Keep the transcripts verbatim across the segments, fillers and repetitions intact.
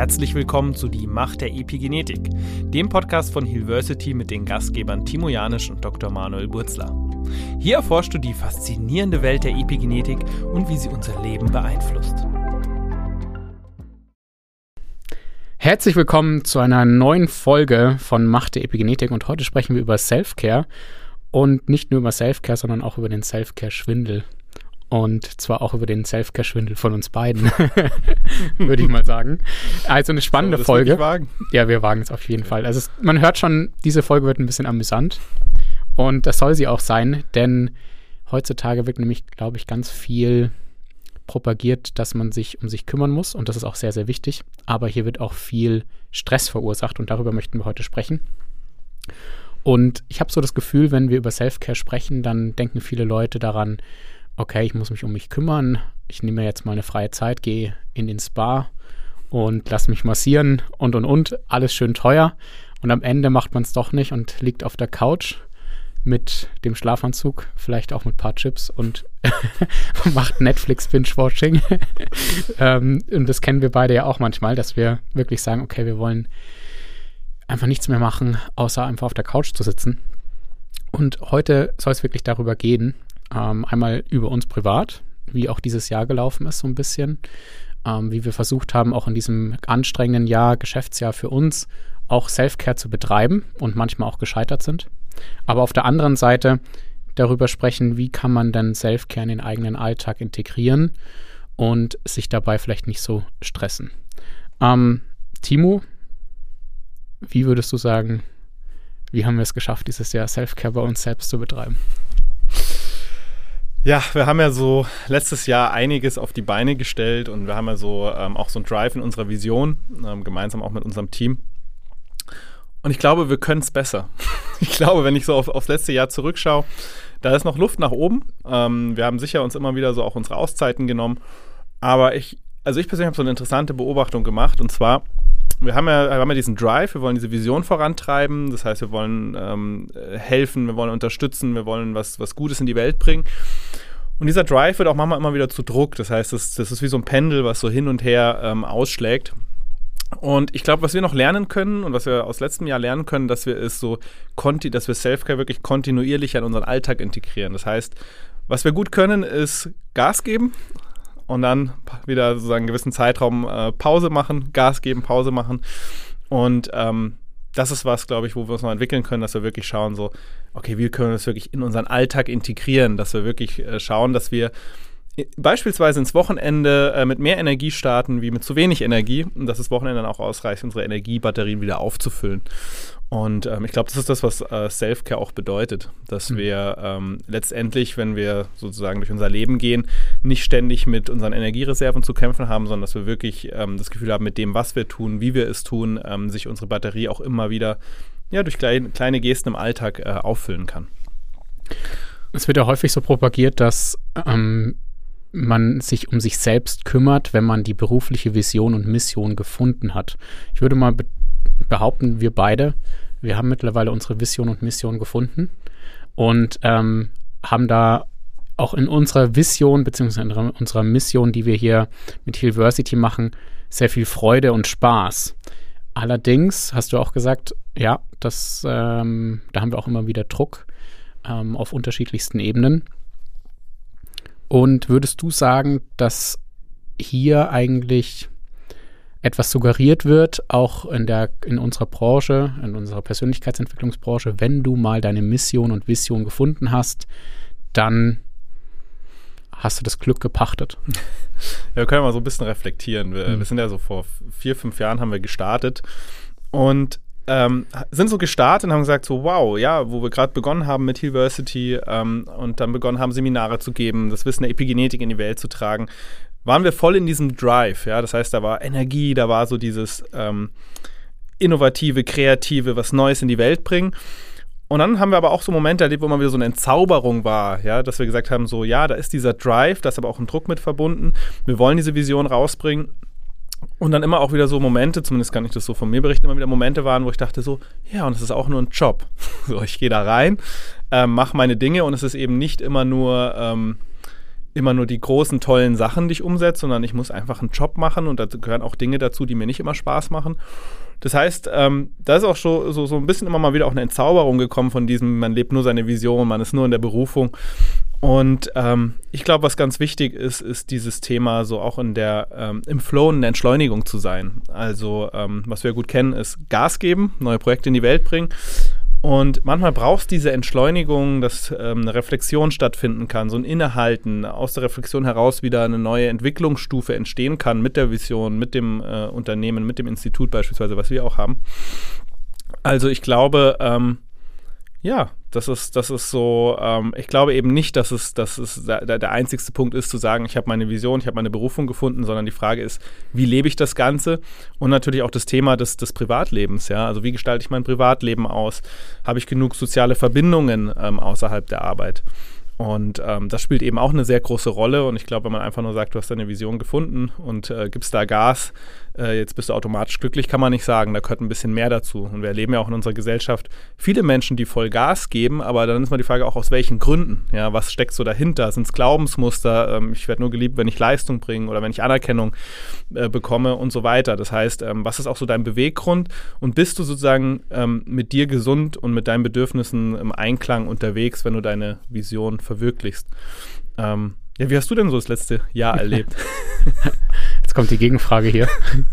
Herzlich willkommen zu Die Macht der Epigenetik, dem Podcast von Healversity mit den Gastgebern Timo Janisch und Doktor Manuel Burzler. Hier erforschst du die faszinierende Welt der Epigenetik und wie sie unser Leben beeinflusst. Herzlich willkommen zu einer neuen Folge von Macht der Epigenetik und heute sprechen wir über Self-Care und nicht nur über Self-Care, sondern auch über den Self-Care-Schwindel. Und zwar auch über den Self-Care-Schwindel von uns beiden, würde ich mal sagen. Also eine spannende das Folge. Wagen? Ja, wir wagen es auf jeden Fall. Also es, man hört schon, diese Folge wird ein bisschen amüsant. Und das soll sie auch sein, denn heutzutage wird nämlich, glaube ich, ganz viel propagiert, dass man sich um sich kümmern muss. Und das ist auch sehr, sehr wichtig. Aber hier wird auch viel Stress verursacht und darüber möchten wir heute sprechen. Und ich habe so das Gefühl, wenn wir über Self-Care sprechen, dann denken viele Leute daran, okay, ich muss mich um mich kümmern, ich nehme mir jetzt mal eine freie Zeit, gehe in den Spa und lasse mich massieren und, und, und, alles schön teuer. Und am Ende macht man es doch nicht und liegt auf der Couch mit dem Schlafanzug, vielleicht auch mit ein paar Chips und macht Netflix-Binge-Watching. ähm, und das kennen wir beide ja auch manchmal, dass wir wirklich sagen, okay, wir wollen einfach nichts mehr machen, außer einfach auf der Couch zu sitzen. Und heute soll es wirklich darüber gehen, Ähm, einmal über uns privat, wie auch dieses Jahr gelaufen ist so ein bisschen, ähm, wie wir versucht haben, auch in diesem anstrengenden Jahr, Geschäftsjahr für uns, auch Self-Care zu betreiben und manchmal auch gescheitert sind. Aber auf der anderen Seite darüber sprechen, wie kann man denn Self-Care in den eigenen Alltag integrieren und sich dabei vielleicht nicht so stressen. Ähm, Timo, wie würdest du sagen, wie haben wir es geschafft, dieses Jahr Self-Care bei uns selbst zu betreiben? Ja, wir haben ja so letztes Jahr einiges auf die Beine gestellt und wir haben ja so ähm, auch so einen Drive in unserer Vision, ähm, gemeinsam auch mit unserem Team. Und ich glaube, wir können es besser. Ich glaube, wenn ich so auf, aufs letzte Jahr zurückschaue, da ist noch Luft nach oben. Ähm, wir haben sicher uns immer wieder so auch unsere Auszeiten genommen. Aber ich, also ich persönlich habe so eine interessante Beobachtung gemacht und zwar, wir haben ja, wir haben ja diesen Drive, wir wollen diese Vision vorantreiben, das heißt, wir wollen ähm, helfen, wir wollen unterstützen, wir wollen was, was Gutes in die Welt bringen. Und dieser Drive wird auch manchmal immer wieder zu Druck, das heißt, das, das ist wie so ein Pendel, was so hin und her ähm, ausschlägt. Und ich glaube, was wir noch lernen können und was wir aus letztem Jahr lernen können, dass wir es so, konti- dass wir Self-Care wirklich kontinuierlich in unseren Alltag integrieren. Das heißt, was wir gut können, ist Gas geben. Und dann wieder sozusagen einen gewissen Zeitraum äh, Pause machen, Gas geben, Pause machen. Und ähm, das ist was, glaube ich, wo wir uns noch entwickeln können, dass wir wirklich schauen, so, okay, wie können wir das wirklich in unseren Alltag integrieren, dass wir wirklich äh, schauen, dass wir beispielsweise ins Wochenende äh, mit mehr Energie starten, wie mit zu wenig Energie und dass das Wochenende dann auch ausreicht, unsere Energiebatterien wieder aufzufüllen. Und ähm, ich glaube, das ist das, was äh, Self-Care auch bedeutet, dass mhm. wir ähm, letztendlich, wenn wir sozusagen durch unser Leben gehen, nicht ständig mit unseren Energiereserven zu kämpfen haben, sondern dass wir wirklich ähm, das Gefühl haben, mit dem, was wir tun, wie wir es tun, ähm, sich unsere Batterie auch immer wieder ja, durch klein, kleine Gesten im Alltag äh, auffüllen kann. Es wird ja häufig so propagiert, dass ähm, man sich um sich selbst kümmert, wenn man die berufliche Vision und Mission gefunden hat. Ich würde mal be- behaupten, wir beide, wir haben mittlerweile unsere Vision und Mission gefunden und ähm, haben da auch in unserer Vision bzw. in unserer Mission, die wir hier mit Healversity machen, sehr viel Freude und Spaß. Allerdings hast du auch gesagt, ja, das, ähm, da haben wir auch immer wieder Druck ähm, auf unterschiedlichsten Ebenen. Und würdest du sagen, dass hier eigentlich etwas suggeriert wird, auch in der in unserer Branche, in unserer Persönlichkeitsentwicklungsbranche, wenn du mal deine Mission und Vision gefunden hast, dann hast du das Glück gepachtet? Ja, wir können mal so ein bisschen reflektieren. Wir, mhm. wir sind ja so vor vier, fünf Jahren haben wir gestartet und Ähm, sind so gestartet und haben gesagt so, wow, ja, wo wir gerade begonnen haben mit Healversity ähm, und dann begonnen haben, Seminare zu geben, das Wissen der Epigenetik in die Welt zu tragen, waren wir voll in diesem Drive, ja, das heißt, da war Energie, da war so dieses ähm, innovative, kreative, was Neues in die Welt bringen. Und dann haben wir aber auch so Momente erlebt, wo mal wieder so eine Entzauberung war, ja, dass wir gesagt haben so, ja, da ist dieser Drive, da ist aber auch ein Druck mit verbunden, wir wollen diese Vision rausbringen. Und dann immer auch wieder so Momente, zumindest kann ich das so von mir berichten, immer wieder Momente waren, wo ich dachte so, ja, und es ist auch nur ein Job. So, ich gehe da rein, ähm, mache meine Dinge und es ist eben nicht immer nur ähm, immer nur die großen, tollen Sachen, die ich umsetze, sondern ich muss einfach einen Job machen und da gehören auch Dinge dazu, die mir nicht immer Spaß machen. Das heißt, ähm, da ist auch so, so, so ein bisschen immer mal wieder auch eine Entzauberung gekommen von diesem, man lebt nur seine Vision, man ist nur in der Berufung. Und ähm, ich glaube, was ganz wichtig ist, ist dieses Thema so auch in der, ähm, im Flow und in der Entschleunigung zu sein. Also ähm, was wir gut kennen, ist Gas geben, neue Projekte in die Welt bringen. Und manchmal brauchst du diese Entschleunigung, dass ähm, eine Reflexion stattfinden kann, so ein Innehalten, aus der Reflexion heraus wieder eine neue Entwicklungsstufe entstehen kann mit der Vision, mit dem äh, Unternehmen, mit dem Institut beispielsweise, was wir auch haben. Also ich glaube, ähm, ja, das ist, das ist so, ähm, ich glaube eben nicht, dass es, dass es der, der einzigste Punkt ist, zu sagen, ich habe meine Vision, ich habe meine Berufung gefunden, sondern die Frage ist, wie lebe ich das Ganze? Und natürlich auch das Thema des, des Privatlebens, ja, also wie gestalte ich mein Privatleben aus? Habe ich genug soziale Verbindungen ähm, außerhalb der Arbeit? Und ähm, das spielt eben auch eine sehr große Rolle und ich glaube, wenn man einfach nur sagt, du hast deine Vision gefunden und äh, gibst da Gas, äh, jetzt bist du automatisch glücklich, kann man nicht sagen, da gehört ein bisschen mehr dazu. Und wir erleben ja auch in unserer Gesellschaft viele Menschen, die voll Gas geben, aber dann ist mal die Frage auch, aus welchen Gründen? Ja, was steckt so dahinter? Sind es Glaubensmuster? Ähm, ich werde nur geliebt, wenn ich Leistung bringe oder wenn ich Anerkennung äh, bekomme und so weiter. Das heißt, ähm, was ist auch so dein Beweggrund und bist du sozusagen ähm, mit dir gesund und mit deinen Bedürfnissen im Einklang unterwegs, wenn du deine Vision verwirklichst? Ähm, ja, wie hast du denn so das letzte Jahr erlebt? Jetzt kommt die Gegenfrage hier.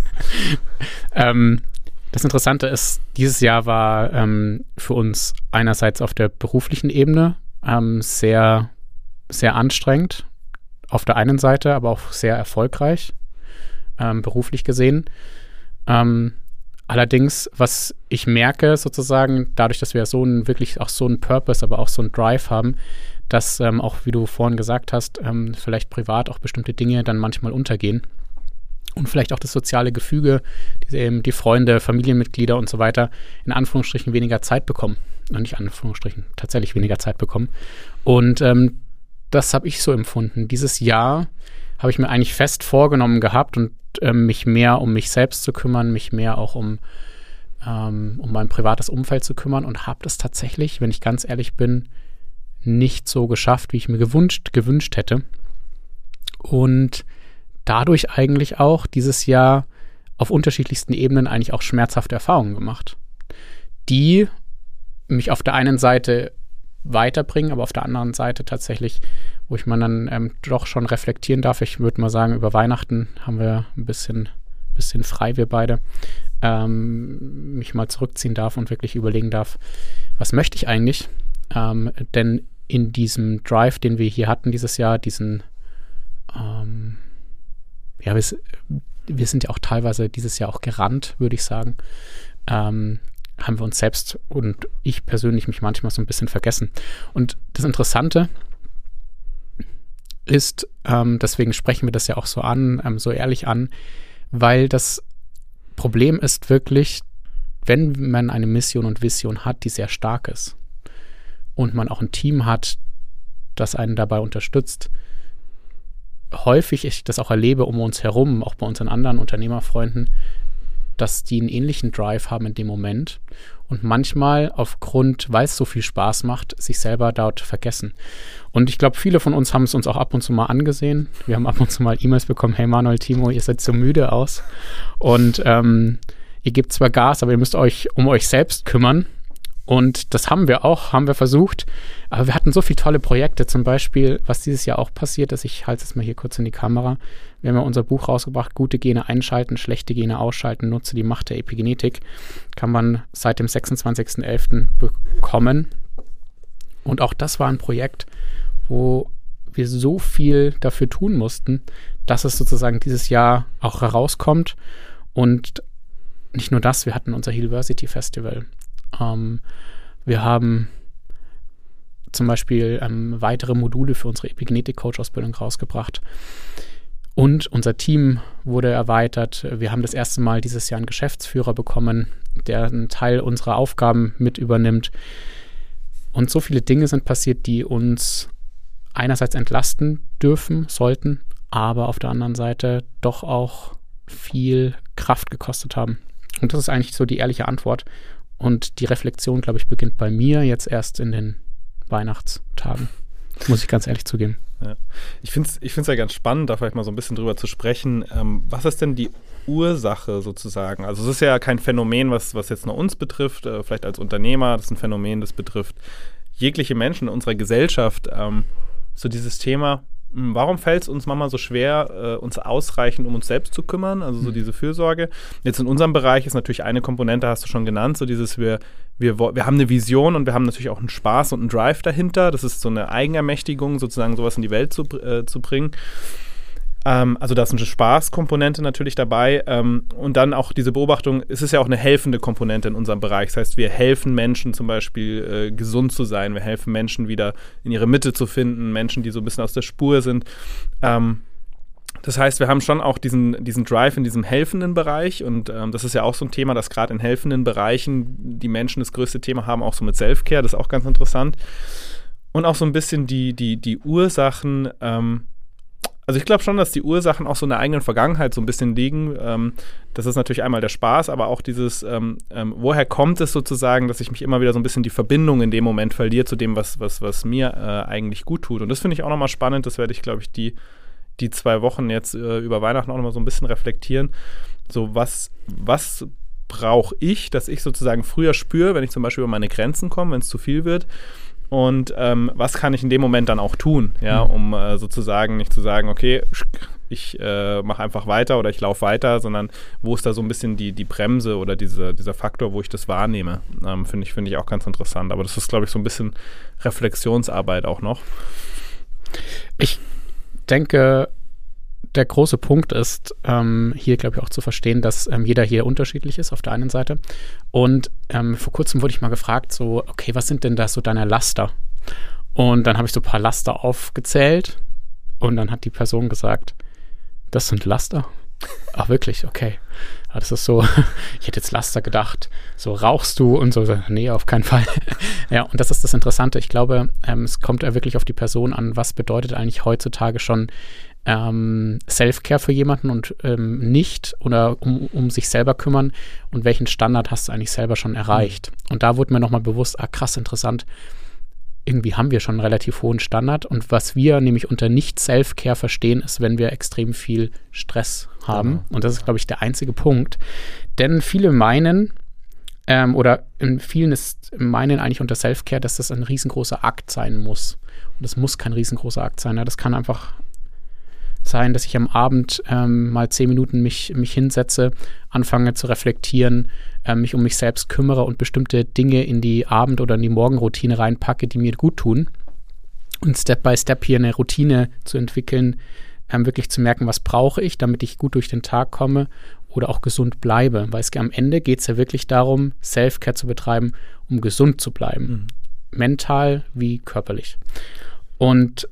ähm, das Interessante ist, dieses Jahr war ähm, für uns einerseits auf der beruflichen Ebene ähm, sehr, sehr anstrengend, auf der einen Seite, aber auch sehr erfolgreich, ähm, beruflich gesehen. Ähm, allerdings, was ich merke sozusagen, dadurch, dass wir so einen, wirklich auch so einen Purpose, aber auch so einen Drive haben, dass ähm, auch, wie du vorhin gesagt hast, ähm, vielleicht privat auch bestimmte Dinge dann manchmal untergehen und vielleicht auch das soziale Gefüge, diese eben die Freunde, Familienmitglieder und so weiter in Anführungsstrichen weniger Zeit bekommen. Und nicht in Anführungsstrichen, tatsächlich weniger Zeit bekommen. Und ähm, das habe ich so empfunden. Dieses Jahr habe ich mir eigentlich fest vorgenommen gehabt und ähm, mich mehr um mich selbst zu kümmern, mich mehr auch um, ähm, um mein privates Umfeld zu kümmern und habe das tatsächlich, wenn ich ganz ehrlich bin, nicht so geschafft, wie ich mir gewünscht, gewünscht hätte. Und dadurch eigentlich auch dieses Jahr auf unterschiedlichsten Ebenen eigentlich auch schmerzhafte Erfahrungen gemacht, die mich auf der einen Seite weiterbringen, aber auf der anderen Seite tatsächlich, wo ich man dann ähm, doch schon reflektieren darf. Ich würde mal sagen, über Weihnachten haben wir ein bisschen, bisschen frei, wir beide, ähm, mich mal zurückziehen darf und wirklich überlegen darf, was möchte ich eigentlich? Ähm, denn in diesem Drive, den wir hier hatten dieses Jahr, diesen, ähm, ja, wir, wir sind ja auch teilweise dieses Jahr auch gerannt, würde ich sagen, ähm, haben wir uns selbst und ich persönlich mich manchmal so ein bisschen vergessen. Und das Interessante ist, ähm, deswegen sprechen wir das ja auch so an, ähm, so ehrlich an, weil das Problem ist wirklich, wenn man eine Mission und Vision hat, die sehr stark ist, und man auch ein Team hat, das einen dabei unterstützt, häufig ich das auch erlebe um uns herum, auch bei unseren anderen Unternehmerfreunden, dass die einen ähnlichen Drive haben in dem Moment und manchmal aufgrund, weil es so viel Spaß macht, sich selber dort vergessen. Und ich glaube, viele von uns haben es uns auch ab und zu mal angesehen. Wir haben ab und zu mal E-Mails bekommen, hey Manuel, Timo, ihr seid so müde aus und ähm, ihr gebt zwar Gas, aber ihr müsst euch um euch selbst kümmern. Und das haben wir auch, haben wir versucht. Aber wir hatten so viele tolle Projekte. Zum Beispiel, was dieses Jahr auch passiert ist, ich halte es mal hier kurz in die Kamera. Wir haben ja unser Buch rausgebracht, Gute Gene einschalten, schlechte Gene ausschalten, nutze die Macht der Epigenetik. Kann man seit dem sechsundzwanzigsten elften bekommen. Und auch das war ein Projekt, wo wir so viel dafür tun mussten, dass es sozusagen dieses Jahr auch herauskommt. Und nicht nur das, wir hatten unser Healversity Festival. Ähm, wir haben zum Beispiel ähm, weitere Module für unsere Epigenetik-Coach-Ausbildung rausgebracht. Und unser Team wurde erweitert. Wir haben das erste Mal dieses Jahr einen Geschäftsführer bekommen, der einen Teil unserer Aufgaben mit übernimmt. Und so viele Dinge sind passiert, die uns einerseits entlasten dürfen, sollten, aber auf der anderen Seite doch auch viel Kraft gekostet haben. Und das ist eigentlich so die ehrliche Antwort. Und die Reflexion, glaube ich, beginnt bei mir jetzt erst in den Weihnachtstagen. Muss ich ganz ehrlich zugeben. Ja. Ich finde es ich find's ja ganz spannend, da vielleicht mal so ein bisschen drüber zu sprechen. Ähm, was ist denn die Ursache sozusagen? Also es ist ja kein Phänomen, was, was jetzt nur uns betrifft, äh, vielleicht als Unternehmer, das ist ein Phänomen, das betrifft jegliche Menschen in unserer Gesellschaft. Ähm, so dieses Thema, mh, warum fällt es uns manchmal so schwer, äh, uns ausreichend um uns selbst zu kümmern? Also so Mhm. diese Fürsorge. Jetzt in unserem Bereich ist natürlich eine Komponente, hast du schon genannt, so dieses, wir, wir, wo- wir haben eine Vision und wir haben natürlich auch einen Spaß und einen Drive dahinter. Das ist so eine Eigenermächtigung, sozusagen sowas in die Welt zu, br- äh, zu bringen. Ähm, also da ist eine Spaßkomponente natürlich dabei. Ähm, und dann auch diese Beobachtung, es ist ja auch eine helfende Komponente in unserem Bereich. Das heißt, wir helfen Menschen zum Beispiel äh, gesund zu sein. Wir helfen Menschen wieder in ihre Mitte zu finden. Menschen, die so ein bisschen aus der Spur sind. Ähm, das heißt, wir haben schon auch diesen, diesen Drive in diesem helfenden Bereich. Und ähm, das ist ja auch so ein Thema, dass gerade in helfenden Bereichen die Menschen das größte Thema haben, auch so mit Self-Care. Das ist auch ganz interessant. Und auch so ein bisschen die, die, die Ursachen, ähm, also ich glaube schon, dass die Ursachen auch so in der eigenen Vergangenheit so ein bisschen liegen. Ähm, das ist natürlich einmal der Spaß, aber auch dieses, ähm, ähm, woher kommt es sozusagen, dass ich mich immer wieder so ein bisschen die Verbindung in dem Moment verliere zu dem, was, was, was mir äh, eigentlich gut tut. Und das finde ich auch nochmal spannend. Das werde ich, glaube ich, die, die zwei Wochen jetzt äh, über Weihnachten auch nochmal so ein bisschen reflektieren. So, was, was brauche ich, dass ich sozusagen früher spüre, wenn ich zum Beispiel über meine Grenzen komme, wenn es zu viel wird. Und ähm, was kann ich in dem Moment dann auch tun, ja, um äh, sozusagen nicht zu sagen, okay, ich äh, mache einfach weiter oder ich laufe weiter, sondern wo ist da so ein bisschen die, die Bremse oder diese, dieser Faktor, wo ich das wahrnehme, ähm, finde ich, finde ich auch ganz interessant. Aber das ist, glaube ich, so ein bisschen Reflexionsarbeit auch noch. Ich denke, der große Punkt ist, ähm, hier glaube ich auch zu verstehen, dass ähm, jeder hier unterschiedlich ist auf der einen Seite. Und ähm, vor kurzem wurde ich mal gefragt, so, okay, was sind denn da so deine Laster? Und dann habe ich so ein paar Laster aufgezählt und dann hat die Person gesagt, das sind Laster? Ach wirklich, okay. Ja, das ist so, ich hätte jetzt Laster gedacht, so rauchst du und so, nee, auf keinen Fall. Ja, und das ist das Interessante. Ich glaube, ähm, es kommt ja wirklich auf die Person an, was bedeutet eigentlich heutzutage schon ähm, Self-Care für jemanden und ähm, nicht oder um, um sich selber kümmern und welchen Standard hast du eigentlich selber schon erreicht. Mhm. Und da wurde mir nochmal bewusst, ah krass, interessant, irgendwie haben wir schon einen relativ hohen Standard und was wir nämlich unter Nicht-Self-Care verstehen, ist, wenn wir extrem viel Stress haben. Genau. Und das ist, glaube ich, der einzige Punkt. Denn viele meinen, ähm, oder in vielen ist meinen eigentlich unter Self-Care, dass das ein riesengroßer Akt sein muss. Und das muss kein riesengroßer Akt sein. Ja? Das kann einfach sein, dass ich am Abend ähm, mal zehn Minuten mich, mich hinsetze, anfange zu reflektieren, äh, mich um mich selbst kümmere und bestimmte Dinge in die Abend- oder in die Morgenroutine reinpacke, die mir gut tun. Und Step by Step hier eine Routine zu entwickeln, ähm, wirklich zu merken, was brauche ich, damit ich gut durch den Tag komme oder auch gesund bleibe. Weil es am Ende geht es ja wirklich darum, Self-Care zu betreiben, um gesund zu bleiben. Mhm. Mental wie körperlich. Und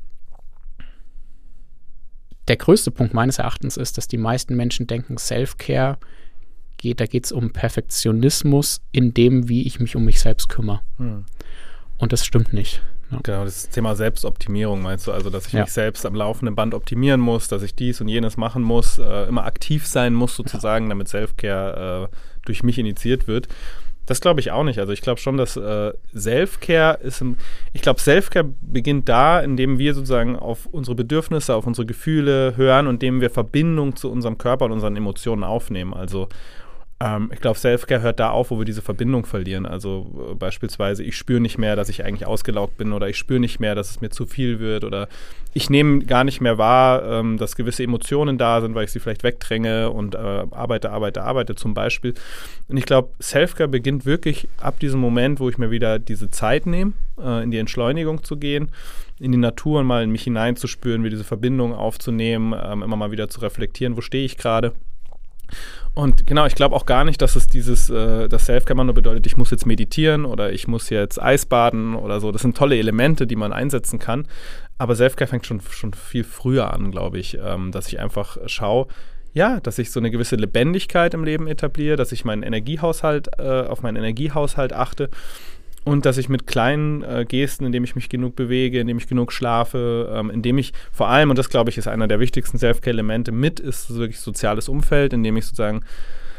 der größte Punkt meines Erachtens ist, dass die meisten Menschen denken, Self-Care geht, da geht es um Perfektionismus in dem, wie ich mich um mich selbst kümmere. Hm. Und das stimmt nicht. Ja. Genau, das Thema Selbstoptimierung meinst du, also dass ich ja. mich selbst am laufenden Band optimieren muss, dass ich dies und jenes machen muss, äh, immer aktiv sein muss sozusagen, ja. damit Self-Care äh, durch mich initiiert wird. Das glaube ich auch nicht. Also ich glaube schon, dass äh, Self-Care ist, im, ich glaube, Self-Care beginnt da, indem wir sozusagen auf unsere Bedürfnisse, auf unsere Gefühle hören und indem wir Verbindung zu unserem Körper und unseren Emotionen aufnehmen. Also ähm, ich glaube, Self-Care hört da auf, wo wir diese Verbindung verlieren. Also äh, beispielsweise, ich spüre nicht mehr, dass ich eigentlich ausgelaugt bin oder ich spüre nicht mehr, dass es mir zu viel wird oder ich nehme gar nicht mehr wahr, ähm, dass gewisse Emotionen da sind, weil ich sie vielleicht wegdränge und äh, arbeite, arbeite, arbeite zum Beispiel. Und ich glaube, Self-Care beginnt wirklich ab diesem Moment, wo ich mir wieder diese Zeit nehme, äh, in die Entschleunigung zu gehen, in die Natur und mal in mich hineinzuspüren, wie diese Verbindung aufzunehmen, ähm, immer mal wieder zu reflektieren, wo stehe ich gerade. Und genau, ich glaube auch gar nicht, dass es dieses, äh, das Self-Care immer nur bedeutet, ich muss jetzt meditieren oder ich muss jetzt Eisbaden oder so. Das sind tolle Elemente, die man einsetzen kann. Aber Self-Care fängt schon, schon viel früher an, glaube ich, ähm, dass ich einfach schaue, ja, dass ich so eine gewisse Lebendigkeit im Leben etabliere, dass ich meinen Energiehaushalt, äh, auf meinen Energiehaushalt achte und dass ich mit kleinen äh, Gesten, indem ich mich genug bewege, indem ich genug schlafe, ähm, indem ich vor allem, und das glaube ich ist einer der wichtigsten Self-Care-Elemente mit, ist wirklich soziales Umfeld, indem ich sozusagen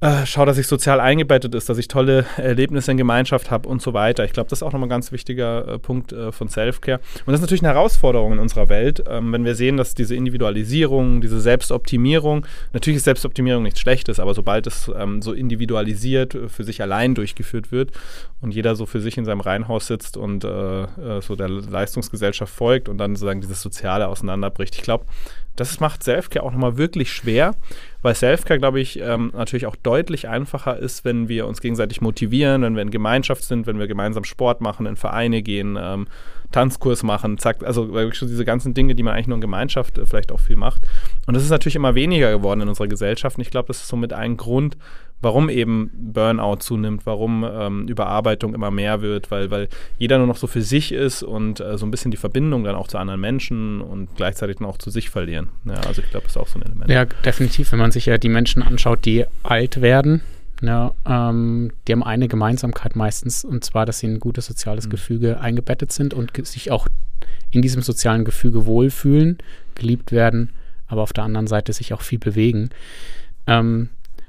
äh, schau, dass ich sozial eingebettet ist, dass ich tolle Erlebnisse in Gemeinschaft habe und so weiter. Ich glaube, das ist auch nochmal ein ganz wichtiger äh, Punkt äh, von Self-Care. Und das ist natürlich eine Herausforderung in unserer Welt, ähm, wenn wir sehen, dass diese Individualisierung, diese Selbstoptimierung, natürlich ist Selbstoptimierung nichts Schlechtes, aber sobald es ähm, so individualisiert äh, für sich allein durchgeführt wird und jeder so für sich in seinem Reihenhaus sitzt und äh, äh, so der Leistungsgesellschaft folgt und dann sozusagen dieses Soziale auseinanderbricht. Ich glaube, das macht Self-Care auch nochmal wirklich schwer, weil Self-Care, glaube ich, ähm, natürlich auch deutlich einfacher ist, wenn wir uns gegenseitig motivieren, wenn wir in Gemeinschaft sind, wenn wir gemeinsam Sport machen, in Vereine gehen, ähm, Tanzkurs machen, zack, also wirklich schon diese ganzen Dinge, die man eigentlich nur in Gemeinschaft äh, vielleicht auch viel macht. Und das ist natürlich immer weniger geworden in unserer Gesellschaft. Und ich glaube, das ist somit ein Grund, warum eben Burnout zunimmt, warum ähm, Überarbeitung immer mehr wird, weil, weil jeder nur noch so für sich ist und äh, so ein bisschen die Verbindung dann auch zu anderen Menschen und gleichzeitig dann auch zu sich verlieren. Ja, also ich glaube, das ist auch so ein Element. Ja, definitiv, wenn man sich ja die Menschen anschaut, die alt werden, ja, ähm, die haben eine Gemeinsamkeit meistens, und zwar, dass sie in ein gutes soziales mhm. Gefüge eingebettet sind und ge- sich auch in diesem sozialen Gefüge wohlfühlen, geliebt werden, aber auf der anderen Seite sich auch viel bewegen. Ähm,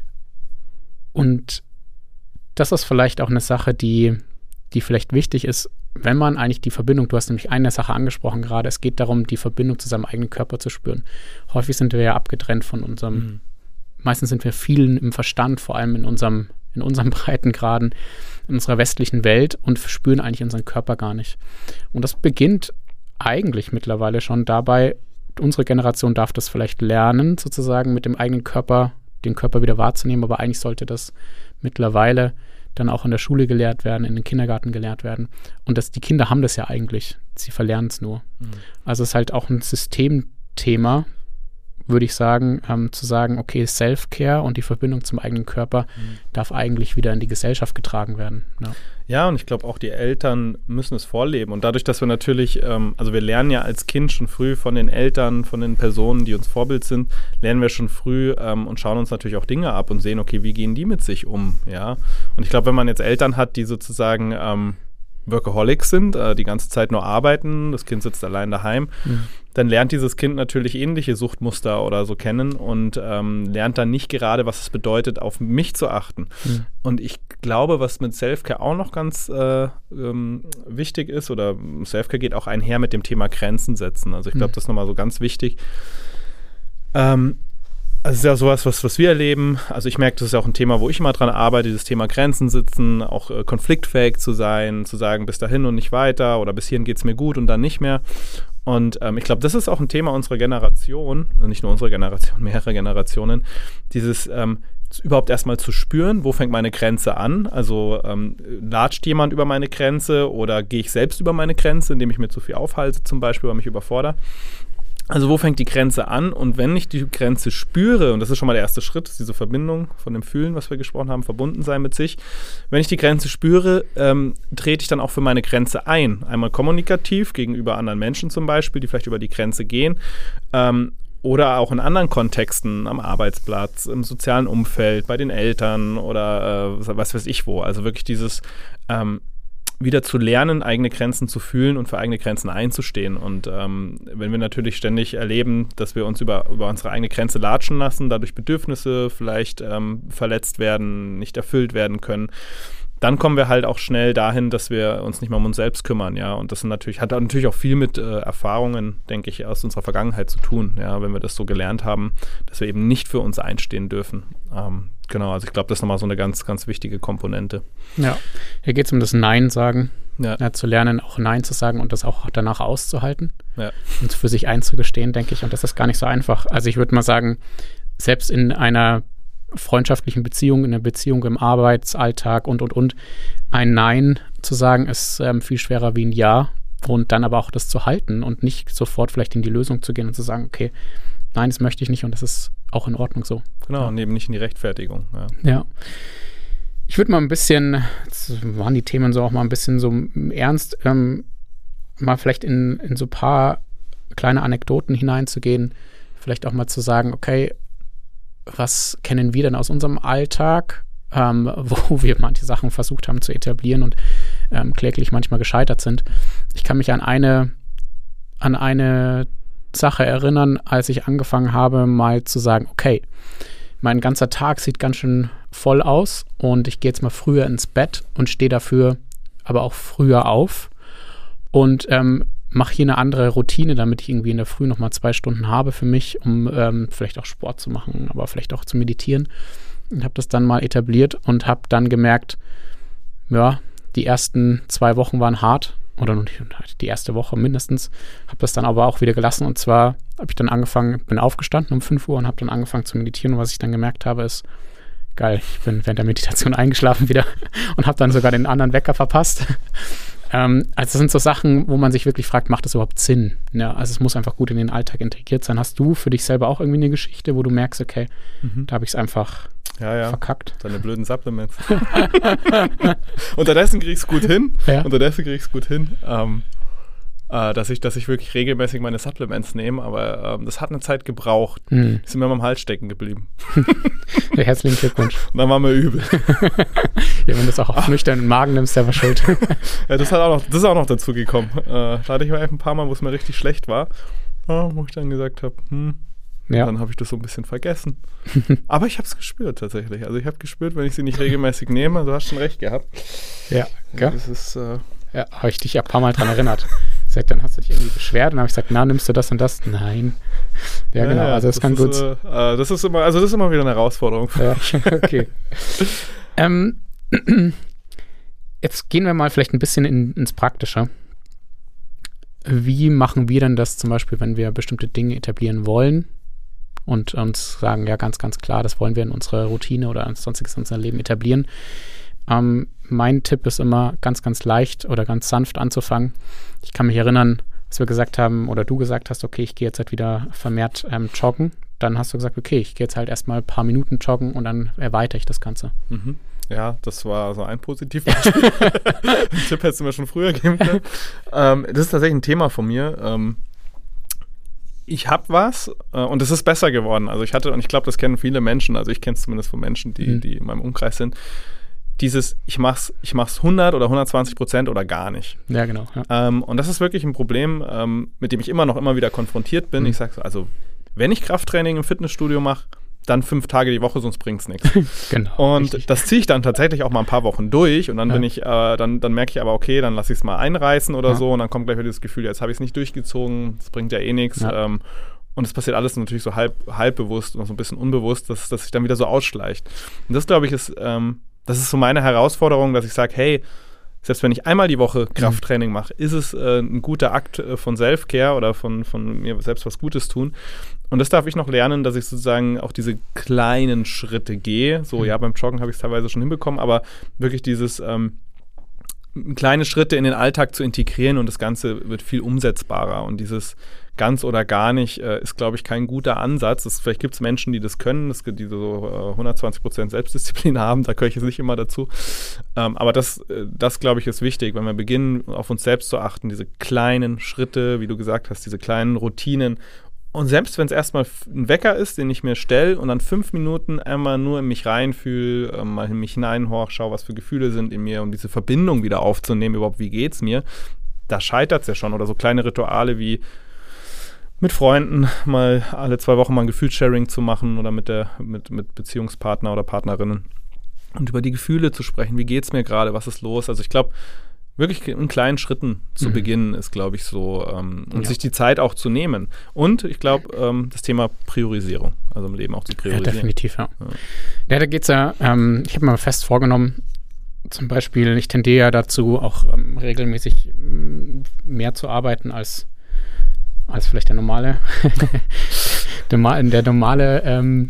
Und das ist vielleicht auch eine Sache, die, die vielleicht wichtig ist, wenn man eigentlich die Verbindung, du hast nämlich eine Sache angesprochen gerade, es geht darum, die Verbindung zu seinem eigenen Körper zu spüren. Häufig sind wir ja abgetrennt von unserem, mhm. meistens sind wir vielen im Verstand, vor allem in unserem, in unserem Breitengraden, in unserer westlichen Welt, und spüren eigentlich unseren Körper gar nicht. Und das beginnt eigentlich mittlerweile schon dabei, unsere Generation darf das vielleicht lernen, sozusagen mit dem eigenen Körper den Körper wieder wahrzunehmen, aber eigentlich sollte das mittlerweile dann auch in der Schule gelehrt werden, in den Kindergarten gelehrt werden. Und das, die Kinder haben das ja eigentlich, sie verlernen es nur. Mhm. Also es ist halt auch ein Systemthema, würde ich sagen, ähm, zu sagen, okay, Self-Care und die Verbindung zum eigenen Körper mhm. darf eigentlich wieder in die Gesellschaft getragen werden. Ja. Ja, und ich glaube auch die Eltern müssen es vorleben. Und dadurch, dass wir natürlich, ähm, also wir lernen ja als Kind schon früh von den Eltern, von den Personen, die uns Vorbild sind, lernen wir schon früh ähm, und schauen uns natürlich auch Dinge ab und sehen, okay, wie gehen die mit sich um, ja. Und ich glaube, wenn man jetzt Eltern hat, die sozusagen ähm, Workaholics sind, äh, die ganze Zeit nur arbeiten, das Kind sitzt allein daheim, mhm. dann lernt dieses Kind natürlich ähnliche Suchtmuster oder so kennen und ähm, lernt dann nicht gerade, was es bedeutet, auf mich zu achten. Mhm. Und ich glaube, was mit Selfcare auch noch ganz äh, ähm, wichtig ist, oder Selfcare geht auch einher mit dem Thema Grenzen setzen. Also ich glaube, mhm. das ist nochmal so ganz wichtig. Ähm, Also es ist ja sowas, was, was wir erleben. Also ich merke, das ist ja auch ein Thema, wo ich immer dran arbeite, dieses Thema Grenzen setzen, auch äh, konfliktfähig zu sein, zu sagen, bis dahin und nicht weiter oder bis hierhin geht es mir gut und dann nicht mehr. Und ähm, ich glaube, das ist auch ein Thema unserer Generation, nicht nur unserer Generation, mehrere Generationen, dieses ähm, überhaupt erstmal zu spüren, wo fängt meine Grenze an? Also ähm, latscht jemand über meine Grenze oder gehe ich selbst über meine Grenze, indem ich mir zu viel aufhalte zum Beispiel oder mich überfordere? Also wo fängt die Grenze an? Und wenn ich die Grenze spüre, und das ist schon mal der erste Schritt, diese Verbindung von dem Fühlen, was wir gesprochen haben, verbunden sein mit sich. Wenn ich die Grenze spüre, ähm, trete ich dann auch für meine Grenze ein. Einmal kommunikativ gegenüber anderen Menschen zum Beispiel, die vielleicht über die Grenze gehen. Ähm, oder auch in anderen Kontexten, am Arbeitsplatz, im sozialen Umfeld, bei den Eltern oder äh, was weiß ich wo. Also wirklich dieses ähm, wieder zu lernen, eigene Grenzen zu fühlen und für eigene Grenzen einzustehen. Und ähm, wenn wir natürlich ständig erleben, dass wir uns über, über unsere eigene Grenze latschen lassen, dadurch Bedürfnisse vielleicht ähm, verletzt werden, nicht erfüllt werden können, dann kommen wir halt auch schnell dahin, dass wir uns nicht mehr um uns selbst kümmern, ja. Und das sind natürlich, hat natürlich auch viel mit äh, Erfahrungen, denke ich, aus unserer Vergangenheit zu tun, ja, wenn wir das so gelernt haben, dass wir eben nicht für uns einstehen dürfen. Ähm, genau, also ich glaube, das ist nochmal so eine ganz, ganz wichtige Komponente. Ja, hier geht es um das Nein sagen, ja. Ja, zu lernen, auch Nein zu sagen und das auch danach auszuhalten, ja. Und für sich einzugestehen, denke ich. Und das ist gar nicht so einfach. Also ich würde mal sagen, selbst in einer freundschaftlichen Beziehung, in einer Beziehung im Arbeitsalltag und, und, und, ein Nein zu sagen, ist ähm, viel schwerer wie ein Ja, und dann aber auch das zu halten und nicht sofort vielleicht in die Lösung zu gehen und zu sagen, okay, nein, das möchte ich nicht und das ist auch in Ordnung so. Genau, ja. Und eben nicht in die Rechtfertigung. Ja. Ja. Ich würde mal ein bisschen, jetzt waren die Themen so auch mal ein bisschen so ernst, ähm, mal vielleicht in, in so ein paar kleine Anekdoten hineinzugehen, vielleicht auch mal zu sagen, okay, was kennen wir denn aus unserem Alltag, ähm, wo wir manche Sachen versucht haben zu etablieren und ähm, kläglich manchmal gescheitert sind. Ich kann mich an eine, an eine Sache erinnern, als ich angefangen habe, mal zu sagen, okay, mein ganzer Tag sieht ganz schön voll aus und ich gehe jetzt mal früher ins Bett und stehe dafür aber auch früher auf und ähm, mache hier eine andere Routine, damit ich irgendwie in der Früh nochmal zwei Stunden habe für mich, um ähm, vielleicht auch Sport zu machen, aber vielleicht auch zu meditieren. Ich habe das dann mal etabliert und habe dann gemerkt, ja, die ersten zwei Wochen waren hart oder nur die, die erste Woche mindestens, habe das dann aber auch wieder gelassen und zwar habe ich dann angefangen, bin aufgestanden um fünf Uhr und habe dann angefangen zu meditieren und was ich dann gemerkt habe ist, geil, ich bin während der Meditation eingeschlafen wieder und habe dann sogar den anderen Wecker verpasst. ähm, also das sind so Sachen, wo man sich wirklich fragt, macht das überhaupt Sinn? Ja, also es muss einfach gut in den Alltag integriert sein. Hast du für dich selber auch irgendwie eine Geschichte, wo du merkst, okay, mhm. da habe ich es einfach ja, ja. verkackt? Deine blöden Supplements. Unterdessen krieg ich es gut hin. Ja. Unterdessen krieg ich es gut hin. Ähm, äh, dass ich, dass ich wirklich regelmäßig meine Supplements nehme, aber ähm, das hat eine Zeit gebraucht. Mhm. Die sind mir mal am Hals stecken geblieben. Ja, herzlichen Glückwunsch. Und dann war mir übel. Ja, wenn du es auch auf nüchternen Magen nimmst, der war schuld. Ja, das, hat auch noch, das ist auch noch dazu gekommen. Äh, da hatte ich mal ein paar Mal, wo es mir richtig schlecht war, ja, wo ich dann gesagt habe, hm, ja. Dann habe ich das so ein bisschen vergessen. Aber ich habe es gespürt tatsächlich. Also ich habe gespürt, wenn ich sie nicht regelmäßig nehme, du hast schon recht gehabt. Ja, ja. Das ist, äh, ja, habe ich dich ja ein paar Mal dran erinnert. Sag, dann hast du dich irgendwie beschwert und habe ich gesagt, na, nimmst du das und das? Nein. Ja, ja genau, ja, also das, das kann ist, gut. Äh, das ist immer, also das ist immer wieder eine Herausforderung. Ja, okay. ähm, jetzt gehen wir mal vielleicht ein bisschen in, ins Praktische. Wie machen wir denn das zum Beispiel, wenn wir bestimmte Dinge etablieren wollen und uns sagen, ja, ganz, ganz klar, das wollen wir in unserer Routine oder sonstiges in unserem Leben etablieren. Ähm, mein Tipp ist immer, ganz, ganz leicht oder ganz sanft anzufangen. Ich kann mich erinnern, als wir gesagt haben oder du gesagt hast, okay, ich gehe jetzt halt wieder vermehrt ähm, joggen. Dann hast du gesagt, okay, ich gehe jetzt halt erstmal ein paar Minuten joggen und dann erweitere ich das Ganze. Mhm. Ja, das war so ein Positivbeispiel. Den Tipp hättest du mir schon früher geben können. Ähm, das ist tatsächlich ein Thema von mir. Ähm, ich habe was äh, und es ist besser geworden. Also ich hatte, und ich glaube, das kennen viele Menschen, also ich kenne es zumindest von Menschen, die, mhm. die in meinem Umkreis sind, dieses, ich mach's, ich mach's hundert oder hundertzwanzig Prozent oder gar nicht. Ja, genau. Ja. Ähm, und das ist wirklich ein Problem, ähm, mit dem ich immer noch immer wieder konfrontiert bin. Mhm. Ich sage so, also wenn ich Krafttraining im Fitnessstudio mache, dann fünf Tage die Woche, sonst bringt's nichts. Genau. Und richtig. Das ziehe ich dann tatsächlich auch mal ein paar Wochen durch und dann ja. bin ich, äh, dann, dann merke ich aber, okay, dann lasse ich es mal einreißen oder ja. so und dann kommt gleich wieder das Gefühl, jetzt habe ich es nicht durchgezogen, das bringt ja eh nichts. Ja. Ähm, und es passiert alles natürlich so halb, halb bewusst und so ein bisschen unbewusst, dass, dass sich dann wieder so ausschleicht. Und das, glaube ich, ist, ähm, das ist so meine Herausforderung, dass ich sage, hey, selbst wenn ich einmal die Woche Krafttraining mache, ist es äh, ein guter Akt äh, von Self-Care oder von, von mir selbst was Gutes tun. Und das darf ich noch lernen, dass ich sozusagen auch diese kleinen Schritte gehe. So, mhm. ja, beim Joggen habe ich es teilweise schon hinbekommen, aber wirklich dieses ähm, kleine Schritte in den Alltag zu integrieren und das Ganze wird viel umsetzbarer. Und dieses ganz oder gar nicht äh, ist, glaube ich, kein guter Ansatz. Das, vielleicht gibt es Menschen, die das können, das, die so äh, hundertzwanzig Prozent Selbstdisziplin haben, da gehöre ich jetzt nicht immer dazu. Ähm, aber das, äh, das glaube ich, ist wichtig, wenn wir beginnen, auf uns selbst zu achten, diese kleinen Schritte, wie du gesagt hast, diese kleinen Routinen. Und selbst wenn es erstmal ein Wecker ist, den ich mir stelle und dann fünf Minuten einmal nur in mich reinfühle, äh, mal in mich hineinhorche, schaue, was für Gefühle sind in mir, um diese Verbindung wieder aufzunehmen, überhaupt, wie geht's mir, da scheitert es ja schon. Oder so kleine Rituale wie mit Freunden mal alle zwei Wochen mal ein Gefühlssharing zu machen oder mit der mit, mit Beziehungspartner oder Partnerinnen und über die Gefühle zu sprechen. Wie geht's mir gerade? Was ist los? Also ich glaube, wirklich in kleinen Schritten zu mhm. beginnen ist, glaube ich, so ähm, und ja. sich die Zeit auch zu nehmen. Und ich glaube, ähm, das Thema Priorisierung, also im Leben auch zu priorisieren. Ja, definitiv, ja. Ja, ja da geht's ja, ähm, ich habe mir fest vorgenommen, zum Beispiel, ich tendiere ja dazu, auch ähm, regelmäßig ähm, mehr zu arbeiten als als vielleicht der normale, der normale, ähm,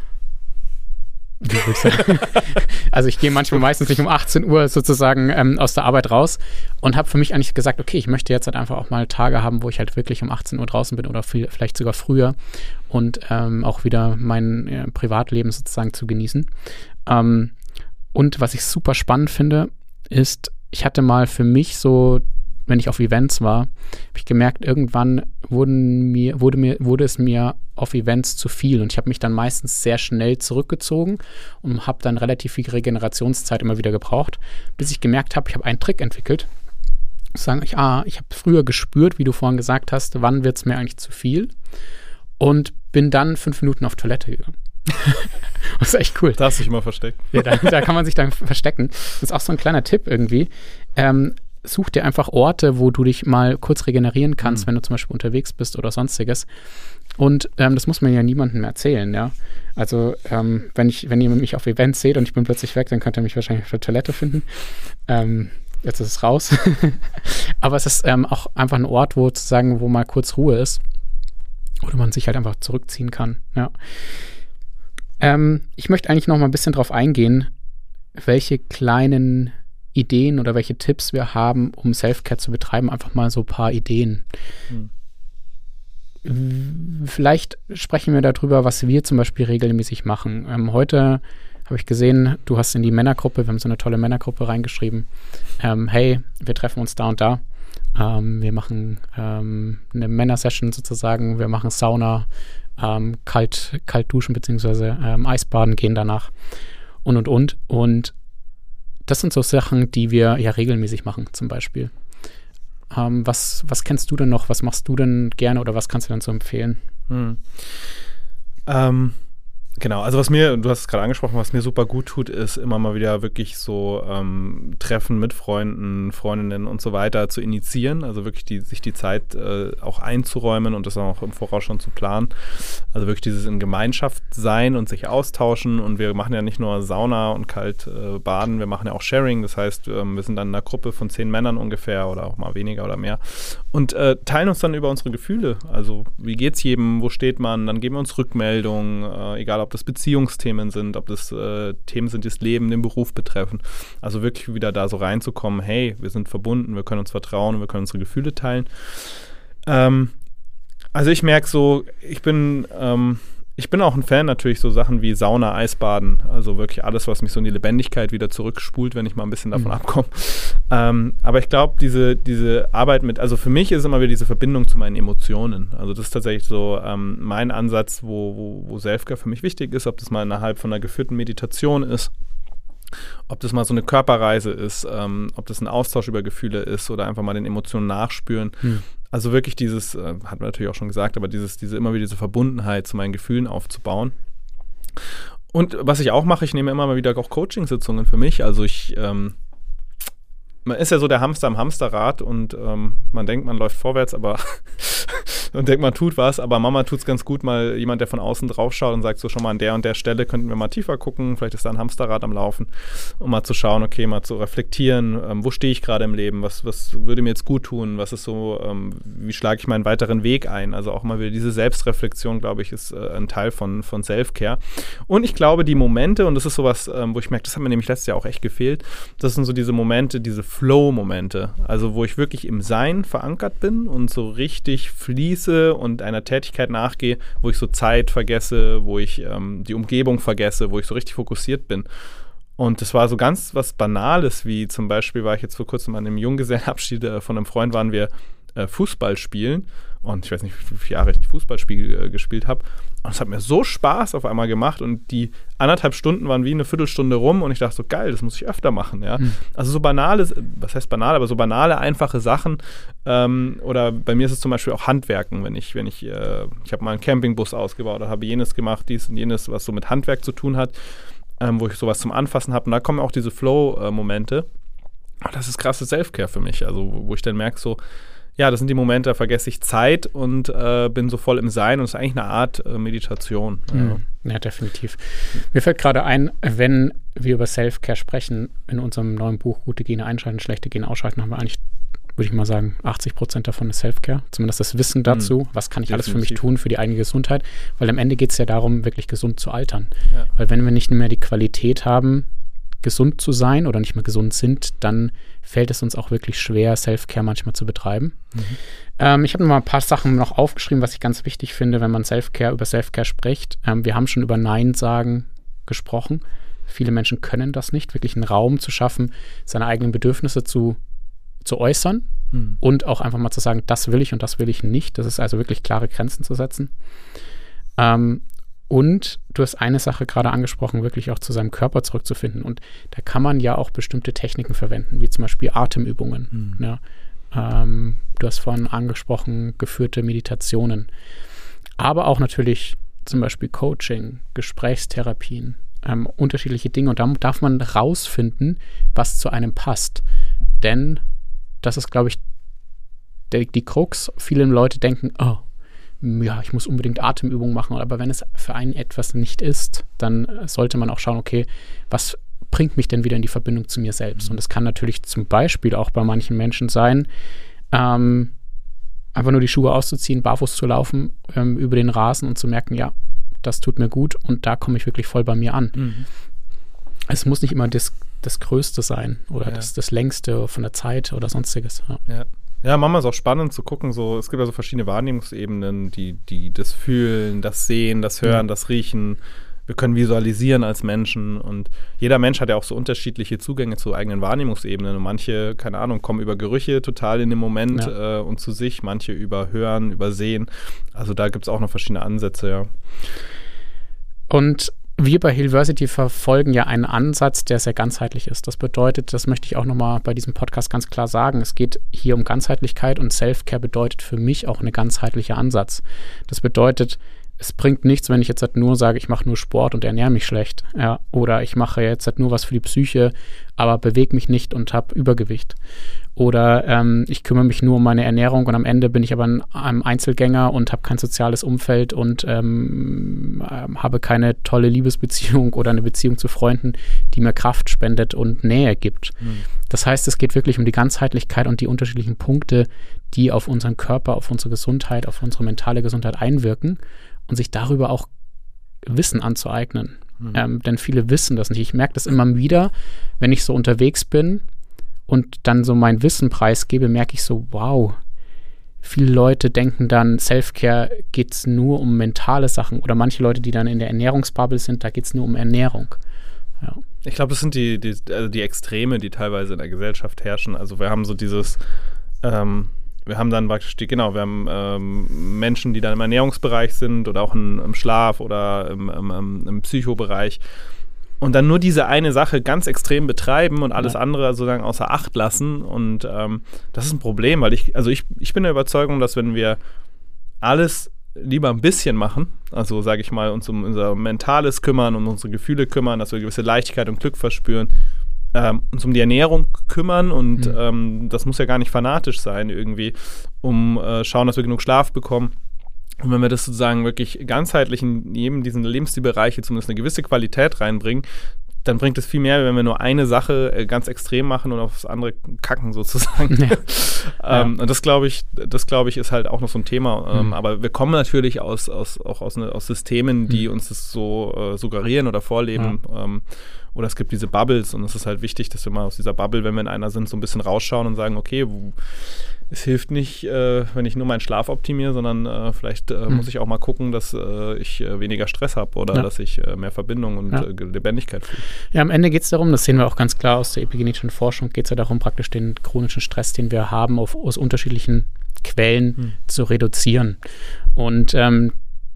wie will ich sagen? Also ich gehe manchmal meistens nicht um achtzehn Uhr sozusagen ähm, aus der Arbeit raus und habe für mich eigentlich gesagt, okay, ich möchte jetzt halt einfach auch mal Tage haben, wo ich halt wirklich um achtzehn Uhr draußen bin oder viel, vielleicht sogar früher und ähm, auch wieder mein äh, Privatleben sozusagen zu genießen. Ähm, und was ich super spannend finde, ist, ich hatte mal für mich so, wenn ich auf Events war, habe ich gemerkt, irgendwann wurden mir, wurde, mir, wurde es mir auf Events zu viel und ich habe mich dann meistens sehr schnell zurückgezogen und habe dann relativ viel Regenerationszeit immer wieder gebraucht, bis ich gemerkt habe, ich habe einen Trick entwickelt. Sagen ich, ah, ich habe früher gespürt, wie du vorhin gesagt hast, wann wird es mir eigentlich zu viel und bin dann fünf Minuten auf Toilette gegangen. Das ist echt cool. Da hast du dich immer versteckt. Ja, da, da kann man sich dann verstecken. Das ist auch so ein kleiner Tipp irgendwie. Ähm, such dir einfach Orte, wo du dich mal kurz regenerieren kannst, mhm. wenn du zum Beispiel unterwegs bist oder sonstiges. Und ähm, das muss man ja niemandem erzählen, ja. Also ähm, wenn ich, wenn ihr mich auf Events seht und ich bin plötzlich weg, dann könnt ihr mich wahrscheinlich auf der Toilette finden. Ähm, jetzt ist es raus. Aber es ist ähm, auch einfach ein Ort, wo sozusagen, wo mal kurz Ruhe ist. Oder man sich halt einfach zurückziehen kann, ja. Ähm, ich möchte eigentlich noch mal ein bisschen drauf eingehen, welche kleinen Ideen oder welche Tipps wir haben, um Self-Care zu betreiben. Einfach mal so ein paar Ideen. Hm. Vielleicht sprechen wir darüber, was wir zum Beispiel regelmäßig machen. Ähm, heute habe ich gesehen, du hast in die Männergruppe, wir haben so eine tolle Männergruppe reingeschrieben, ähm, hey, wir treffen uns da und da. Ähm, wir machen ähm, eine Männersession sozusagen, wir machen Sauna, ähm, kalt, kalt duschen beziehungsweise ähm, Eisbaden gehen danach und, und, und. Und das sind so Sachen, die wir ja regelmäßig machen zum Beispiel. Ähm, was, was kennst du denn noch? Was machst du denn gerne oder was kannst du denn so empfehlen? Hm. Ähm, genau, also was mir, du hast es gerade angesprochen, was mir super gut tut, ist immer mal wieder wirklich so ähm, Treffen mit Freunden, Freundinnen und so weiter zu initiieren, also wirklich die, sich die Zeit äh, auch einzuräumen und das auch im Voraus schon zu planen. Also wirklich dieses in Gemeinschaft sein und sich austauschen und wir machen ja nicht nur Sauna und kalt äh, baden, wir machen ja auch Sharing, das heißt, ähm, wir sind dann in einer Gruppe von zehn Männern ungefähr oder auch mal weniger oder mehr und äh, teilen uns dann über unsere Gefühle, also wie geht's jedem, wo steht man, dann geben wir uns Rückmeldungen, äh, egal ob das Beziehungsthemen sind, ob das äh, Themen sind, die das Leben, den Beruf betreffen, also wirklich wieder da so reinzukommen, hey, wir sind verbunden, wir können uns vertrauen und wir können unsere Gefühle teilen. Ähm, Also ich merke so, ich bin, ähm, ich bin auch ein Fan natürlich so Sachen wie Sauna, Eisbaden, also wirklich alles, was mich so in die Lebendigkeit wieder zurückspult, wenn ich mal ein bisschen davon mhm. abkomme. Ähm, aber ich glaube, diese, diese Arbeit mit, also für mich ist immer wieder diese Verbindung zu meinen Emotionen. Also das ist tatsächlich so ähm, mein Ansatz, wo, wo, wo Self-Care für mich wichtig ist, ob das mal innerhalb von einer geführten Meditation ist, ob das mal so eine Körperreise ist, ähm, ob das ein Austausch über Gefühle ist oder einfach mal den Emotionen nachspüren. Mhm. Also wirklich dieses, äh, hat man natürlich auch schon gesagt, aber dieses, diese immer wieder diese Verbundenheit zu meinen Gefühlen aufzubauen. Und was ich auch mache, ich nehme immer mal wieder auch Coaching-Sitzungen für mich. Also ich, ähm, man ist ja so der Hamster am Hamsterrad und ähm, man denkt, man läuft vorwärts, aber und denkt, man tut was, aber Mama tut es ganz gut, mal jemand, der von außen drauf schaut und sagt, so schon mal an der und der Stelle könnten wir mal tiefer gucken, vielleicht ist da ein Hamsterrad am Laufen, um mal zu schauen, okay, mal zu reflektieren, ähm, wo stehe ich gerade im Leben, was, was würde mir jetzt gut tun, was ist so, ähm, wie schlage ich meinen weiteren Weg ein, also auch mal wieder diese Selbstreflexion, glaube ich, ist äh, ein Teil von, von Self-Care und ich glaube, die Momente, und das ist sowas, ähm, wo ich merke, das hat mir nämlich letztes Jahr auch echt gefehlt, das sind so diese Momente, diese Flow-Momente, also wo ich wirklich im Sein verankert bin und so richtig fließe und einer Tätigkeit nachgehe, wo ich so Zeit vergesse, wo ich ähm, die Umgebung vergesse, wo ich so richtig fokussiert bin. Und das war so ganz was Banales, wie zum Beispiel war ich jetzt vor kurzem an einem Junggesellenabschied äh, von einem Freund, waren wir äh, Fußball spielen und ich weiß nicht, wie viele Jahre ich nicht Fußballspiel äh, gespielt habe. Und es hat mir so Spaß auf einmal gemacht und die anderthalb Stunden waren wie eine Viertelstunde rum und ich dachte so, geil, das muss ich öfter machen, ja. Mhm. Also so banale, was heißt banal, aber so banale, einfache Sachen ähm, oder bei mir ist es zum Beispiel auch Handwerken, wenn ich, wenn ich, äh, ich habe mal einen Campingbus ausgebaut oder habe jenes gemacht, dies und jenes, was so mit Handwerk zu tun hat, ähm, wo ich sowas zum Anfassen habe und da kommen auch diese Flow-Momente. Und das ist krasse Self-Care für mich, also wo ich dann merke so, ja, das sind die Momente, da vergesse ich Zeit und äh, bin so voll im Sein und es ist eigentlich eine Art äh, Meditation. Mhm. Ja, definitiv. Mir fällt gerade ein, wenn wir über Self-Care sprechen, in unserem neuen Buch Gute Gene einschalten, schlechte Gene ausschalten, haben wir eigentlich, würde ich mal sagen, achtzig Prozent davon ist Self-Care. Zumindest das Wissen dazu, mhm. was kann ich definitiv alles für mich tun, für die eigene Gesundheit. Weil am Ende geht es ja darum, wirklich gesund zu altern. Ja. Weil wenn wir nicht mehr die Qualität haben, gesund zu sein oder nicht mehr gesund sind, dann fällt es uns auch wirklich schwer, Self-Care manchmal zu betreiben. Mhm. Ähm, ich habe noch mal ein paar Sachen noch aufgeschrieben, was ich ganz wichtig finde, wenn man Self-Care über Self-Care spricht. Ähm, wir haben schon über Nein sagen gesprochen. Viele Menschen können das nicht, wirklich einen Raum zu schaffen, seine eigenen Bedürfnisse zu, zu äußern mhm. und auch einfach mal zu sagen, das will ich und das will ich nicht. Das ist also wirklich klare Grenzen zu setzen. Ähm, Und du hast eine Sache gerade angesprochen, wirklich auch zu seinem Körper zurückzufinden. Und da kann man ja auch bestimmte Techniken verwenden, wie zum Beispiel Atemübungen. Mhm. Ja. Ähm, du hast vorhin angesprochen, geführte Meditationen. Aber auch natürlich zum Beispiel Coaching, Gesprächstherapien, ähm, unterschiedliche Dinge. Und da darf man rausfinden, was zu einem passt. Denn das ist, glaube ich, der, die Krux. Viele Leute denken, oh, ja, ich muss unbedingt Atemübungen machen. Aber wenn es für einen etwas nicht ist, dann sollte man auch schauen, okay, was bringt mich denn wieder in die Verbindung zu mir selbst? Mhm. Und das kann natürlich zum Beispiel auch bei manchen Menschen sein, ähm, einfach nur die Schuhe auszuziehen, barfuß zu laufen, ähm, über den Rasen und zu merken, ja, das tut mir gut und da komme ich wirklich voll bei mir an. Mhm. Es muss nicht immer das, das Größte sein oder ja. das, das Längste von der Zeit oder sonstiges. Ja, ja. ja manchmal ist auch spannend zu gucken, so, es gibt ja so verschiedene Wahrnehmungsebenen, die, die das Fühlen, das Sehen, das Hören, ja. das Riechen. Wir können visualisieren als Menschen und jeder Mensch hat ja auch so unterschiedliche Zugänge zu eigenen Wahrnehmungsebenen und manche, keine Ahnung, kommen über Gerüche total in den Moment ja. äh, und zu sich, manche über Hören, über Sehen. Also da gibt es auch noch verschiedene Ansätze, ja. Und wir bei Healversity verfolgen ja einen Ansatz, der sehr ganzheitlich ist. Das bedeutet, das möchte ich auch nochmal bei diesem Podcast ganz klar sagen, es geht hier um Ganzheitlichkeit und Self-Care bedeutet für mich auch ein ganzheitlicher Ansatz. Das bedeutet, es bringt nichts, wenn ich jetzt halt nur sage, ich mache nur Sport und ernähre mich schlecht. Ja, oder ich mache jetzt halt nur was für die Psyche, aber bewege mich nicht und habe Übergewicht. Oder ähm, ich kümmere mich nur um meine Ernährung und am Ende bin ich aber ein, ein Einzelgänger und habe kein soziales Umfeld und ähm, äh, habe keine tolle Liebesbeziehung oder eine Beziehung zu Freunden, die mir Kraft spendet und Nähe gibt. Mhm. Das heißt, es geht wirklich um die Ganzheitlichkeit und die unterschiedlichen Punkte, die auf unseren Körper, auf unsere Gesundheit, auf unsere mentale Gesundheit einwirken. Und sich darüber auch Wissen anzueignen. Mhm. Ähm, denn viele wissen das nicht. Ich merke das immer wieder, wenn ich so unterwegs bin und dann so mein Wissen preisgebe, merke ich so, wow, viele Leute denken dann, Self-Care geht es nur um mentale Sachen. Oder manche Leute, die dann in der Ernährungsbubble sind, da geht es nur um Ernährung. Ja. Ich glaube, das sind die, die, also die Extreme, die teilweise in der Gesellschaft herrschen. Also wir haben so dieses ähm, Wir haben dann praktisch die, genau, wir haben ähm, Menschen, die dann im Ernährungsbereich sind oder auch in, im Schlaf oder im, im, im Psychobereich und dann nur diese eine Sache ganz extrem betreiben und alles ja. andere sozusagen außer Acht lassen und ähm, das ist ein Problem, weil ich, also ich, ich bin der Überzeugung, dass wenn wir alles lieber ein bisschen machen, also sage ich mal, uns um unser Mentales kümmern, um unsere Gefühle kümmern, dass wir gewisse Leichtigkeit und Glück verspüren, Ähm, uns um die Ernährung kümmern und mhm. ähm, das muss ja gar nicht fanatisch sein irgendwie, um äh, schauen, dass wir genug Schlaf bekommen. Und wenn wir das sozusagen wirklich ganzheitlich in jedem dieser Lebensstilbereiche zumindest eine gewisse Qualität reinbringen, dann bringt es viel mehr, wenn wir nur eine Sache äh, ganz extrem machen und aufs andere kacken sozusagen. Ja. ähm, ja. Und das glaube ich, das glaube ich ist halt auch noch so ein Thema. Ähm, mhm. Aber wir kommen natürlich aus, aus, auch aus, ne, aus Systemen, die mhm. uns das so äh, suggerieren oder vorleben. Ja. Ähm, oder es gibt diese Bubbles und es ist halt wichtig, dass wir mal aus dieser Bubble, wenn wir in einer sind, so ein bisschen rausschauen und sagen, okay, wo, es hilft nicht, äh, wenn ich nur meinen Schlaf optimiere, sondern äh, vielleicht äh, mhm. muss ich auch mal gucken, dass äh, ich äh, weniger Stress habe oder ja. dass ich äh, mehr Verbindung und ja. äh, Lebendigkeit fühle. Ja, am Ende geht es darum, das sehen wir auch ganz klar aus der epigenetischen Forschung, geht es ja darum, praktisch den chronischen Stress, den wir haben, auf, aus unterschiedlichen Quellen mhm. zu reduzieren. Und ähm,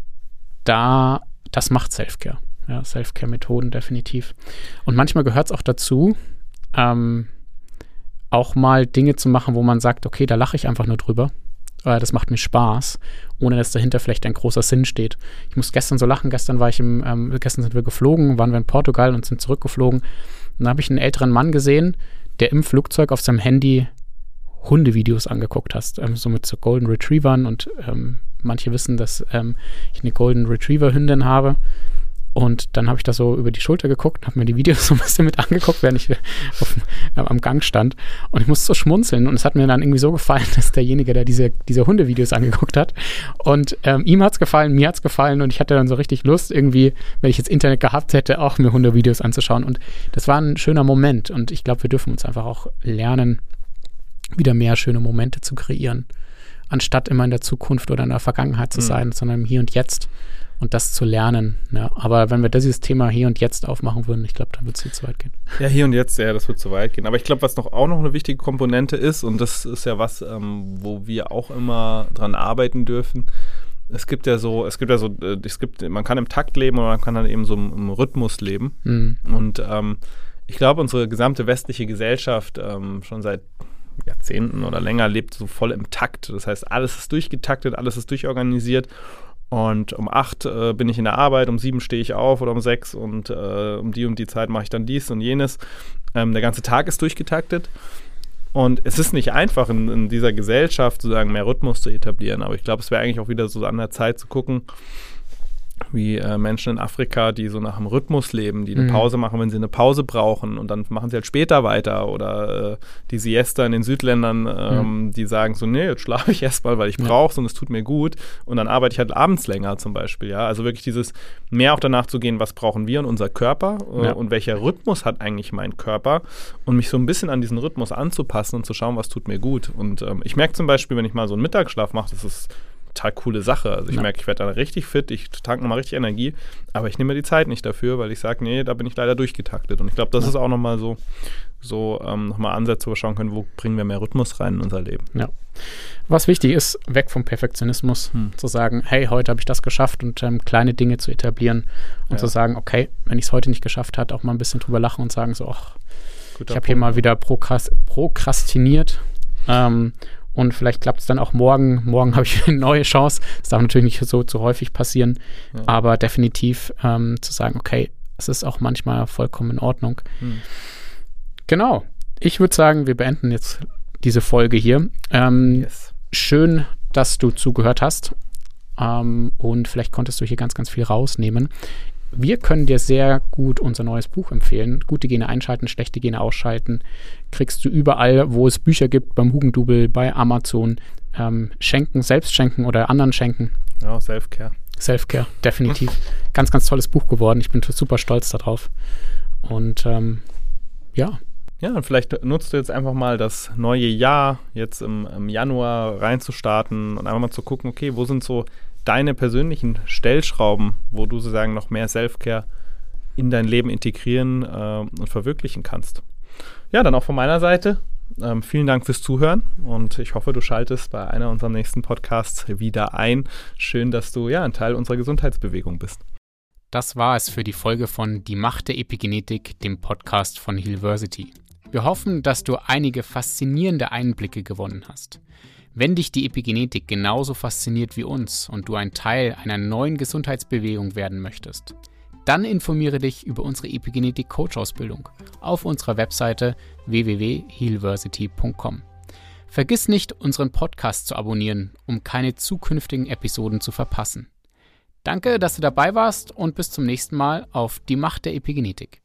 da, das macht Self-Care. Ja, Self-Care-Methoden definitiv. Und manchmal gehört es auch dazu, ähm, auch mal Dinge zu machen, wo man sagt, okay, da lache ich einfach nur drüber. Äh, das macht mir Spaß, ohne dass dahinter vielleicht ein großer Sinn steht. Ich muss gestern so lachen, gestern war ich im, ähm, gestern sind wir geflogen, waren wir in Portugal und sind zurückgeflogen. Und da habe ich einen älteren Mann gesehen, der im Flugzeug auf seinem Handy Hundevideos angeguckt hat, ähm, so mit so Golden Retrievern und ähm, manche wissen, dass ähm, ich eine Golden Retriever Hündin habe. Und dann habe ich da so über die Schulter geguckt und habe mir die Videos so ein bisschen mit angeguckt, während ich auf, äh, am Gang stand. Und ich musste so schmunzeln. Und es hat mir dann irgendwie so gefallen, dass derjenige, der diese, diese Hundevideos angeguckt hat. Und ähm, ihm hat es gefallen, mir hat es gefallen. Und ich hatte dann so richtig Lust, irgendwie, wenn ich jetzt Internet gehabt hätte, auch mir Hundevideos anzuschauen. Und das war ein schöner Moment. Und ich glaube, wir dürfen uns einfach auch lernen, wieder mehr schöne Momente zu kreieren. Anstatt immer in der Zukunft oder in der Vergangenheit zu sein, mhm. sondern im Hier und Jetzt. Und das zu lernen. Ja. Aber wenn wir dieses Thema hier und jetzt aufmachen würden, ich glaube, dann wird es viel zu weit gehen. Ja, hier und jetzt, ja, das wird zu weit gehen. Aber ich glaube, was noch auch noch eine wichtige Komponente ist, und das ist ja was, ähm, wo wir auch immer dran arbeiten dürfen. Es gibt ja so, es gibt ja so, es gibt, man kann im Takt leben oder man kann dann eben so im, im Rhythmus leben. Mhm. Und ähm, ich glaube, unsere gesamte westliche Gesellschaft ähm, schon seit Jahrzehnten oder länger lebt so voll im Takt. Das heißt, alles ist durchgetaktet, alles ist durchorganisiert. Und um acht äh, bin ich in der Arbeit, um sieben stehe ich auf oder um sechs und äh, um die und die Zeit mache ich dann dies und jenes. Ähm, der ganze Tag ist durchgetaktet. Und es ist nicht einfach, in, in dieser Gesellschaft sozusagen mehr Rhythmus zu etablieren. Aber ich glaube, es wäre eigentlich auch wieder so an der Zeit zu gucken, wie äh, Menschen in Afrika, die so nach einem Rhythmus leben, die eine mhm. Pause machen, wenn sie eine Pause brauchen und dann machen sie halt später weiter. Oder äh, die Siesta in den Südländern, ähm, mhm. die sagen so, nee, jetzt schlafe ich erstmal, weil ich ja. brauche es und es tut mir gut. Und dann arbeite ich halt abends länger zum Beispiel. Ja? Also wirklich dieses mehr auch danach zu gehen, was brauchen wir und unser Körper äh, ja. und welcher Rhythmus hat eigentlich mein Körper und mich so ein bisschen an diesen Rhythmus anzupassen und zu schauen, was tut mir gut. Und ähm, ich merke zum Beispiel, wenn ich mal so einen Mittagsschlaf mache, das ist total coole Sache. Also ich ja. merke, ich werde dann richtig fit, ich tanke nochmal richtig Energie, aber ich nehme mir die Zeit nicht dafür, weil ich sage, nee, da bin ich leider durchgetaktet. Und ich glaube, das ja. ist auch nochmal so, so ähm, nochmal Ansätze, wo wir schauen können, wo bringen wir mehr Rhythmus rein in unser Leben. Ja. Was wichtig ist, weg vom Perfektionismus, hm. zu sagen, hey, heute habe ich das geschafft und ähm, kleine Dinge zu etablieren und ja. zu sagen, okay, wenn ich es heute nicht geschafft habe, auch mal ein bisschen drüber lachen und sagen so, ach, ich habe hier mal wieder prokrast- prokrastiniert ähm, und vielleicht klappt es dann auch morgen. Morgen habe ich eine neue Chance. Das darf natürlich nicht so zu häufig passieren, ja. aber definitiv ähm, zu sagen, okay, es ist auch manchmal vollkommen in Ordnung. Hm. Genau. Ich würde sagen, wir beenden jetzt diese Folge hier. Ähm, yes. Schön, dass du zugehört hast ähm, und vielleicht konntest du hier ganz, ganz viel rausnehmen. Wir können dir sehr gut unser neues Buch empfehlen. Gute Gene einschalten, schlechte Gene ausschalten. Kriegst du überall, wo es Bücher gibt, beim Hugendubel, bei Amazon. Ähm, schenken, selbst schenken oder anderen schenken. Ja, Selfcare. Selfcare, definitiv. Ganz, ganz tolles Buch geworden. Ich bin super stolz darauf. Und ähm, ja. Ja, und vielleicht nutzt du jetzt einfach mal das neue Jahr, jetzt im, im Januar reinzustarten und einfach mal zu gucken, okay, wo sind so deine persönlichen Stellschrauben, wo du sozusagen noch mehr Selfcare in dein Leben integrieren äh, und verwirklichen kannst. Ja, dann auch von meiner Seite ähm, vielen Dank fürs Zuhören und ich hoffe, du schaltest bei einer unserer nächsten Podcasts wieder ein. Schön, dass du ja ein Teil unserer Gesundheitsbewegung bist. Das war es für die Folge von Die Macht der Epigenetik, dem Podcast von Healversity. Wir hoffen, dass du einige faszinierende Einblicke gewonnen hast. Wenn dich die Epigenetik genauso fasziniert wie uns und du ein Teil einer neuen Gesundheitsbewegung werden möchtest, dann informiere dich über unsere Epigenetik-Coach-Ausbildung auf unserer Webseite w w w punkt healversity punkt com. Vergiss nicht, unseren Podcast zu abonnieren, um keine zukünftigen Episoden zu verpassen. Danke, dass du dabei warst und bis zum nächsten Mal auf Die Macht der Epigenetik.